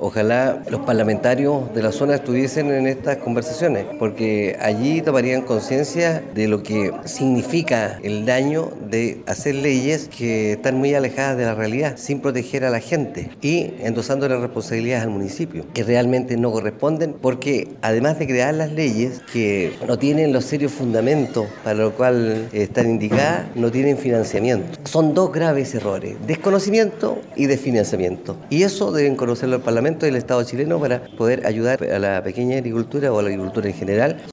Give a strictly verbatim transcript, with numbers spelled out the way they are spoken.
Ojalá los parlamentarios de la zona estuviesen en estas conversaciones, porque allí tomarían conciencia de lo que significa el daño de hacer leyes que están muy alejadas de la realidad, sin proteger a la gente y endosando las responsabilidades al municipio, que realmente no corresponden, porque además de crear las leyes que no tienen los serios fundamentos para lo cual están indicadas, no tienen financiamiento. Son dos graves errores: desconocimiento y desfinanciamiento. Y eso deben conocerlo el Parlamento y el Estado chileno para poder ayudar a la pequeña agricultura o a la agricultura en general.